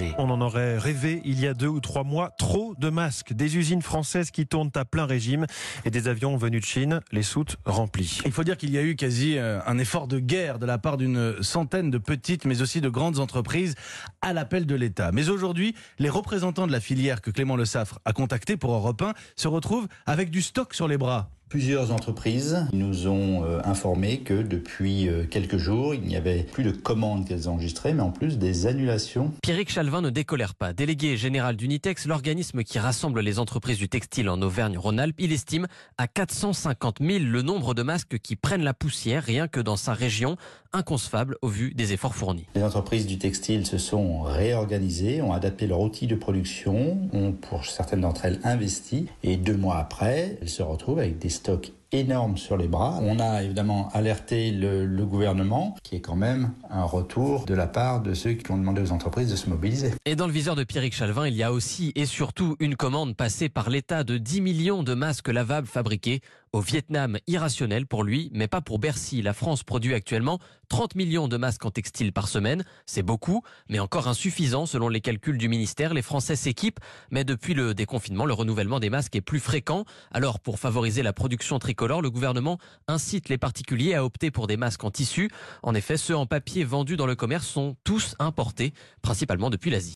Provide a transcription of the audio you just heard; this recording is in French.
protéger. On en aurait rêvé il y a 2 ou 3 mois. Trop de masques. Des usines françaises qui tournent à plein régime et des avions venus de Chine, les soutes remplies. Il faut dire qu'il y a eu quasi un effort de guerre de la part d'une centaine de petites mais aussi de grandes entreprises à l'appel de l'État. Mais aujourd'hui, les représentants de la filière que Clément Le Saffre a contacté pour Europe 1 se retrouvent avec du stock sur les bras. Plusieurs entreprises nous ont informé que depuis quelques jours, il n'y avait plus de commandes qu'elles enregistraient, mais en plus des annulations. Pierrick Chalvin ne décolère pas. Délégué général d'Unitex, l'organisme qui rassemble les entreprises du textile en Auvergne-Rhône-Alpes, il estime à 450 000 le nombre de masques qui prennent la poussière rien que dans sa région, inconcevable au vu des efforts fournis. Les entreprises du textile se sont réorganisées, ont adapté leur outil de production, ont pour certaines d'entre elles investi, et 2 mois après, elles se retrouvent avec des stocks énormes sur les bras. On a évidemment alerté le gouvernement, qui est quand même un retour de la part de ceux qui ont demandé aux entreprises de se mobiliser. Et dans le viseur de Pierrick Chalvin, il y a aussi et surtout une commande passée par l'État de 10 millions de masques lavables fabriqués au Vietnam. Irrationnel pour lui, mais pas pour Bercy. La France produit actuellement 30 millions de masques en textile par semaine. C'est beaucoup, mais encore insuffisant selon les calculs du ministère. Les Français s'équipent, mais depuis le déconfinement, le renouvellement des masques est plus fréquent. Alors, pour favoriser la production tricolore, le gouvernement incite les particuliers à opter pour des masques en tissu. En effet, ceux en papier vendus dans le commerce sont tous importés, principalement depuis l'Asie.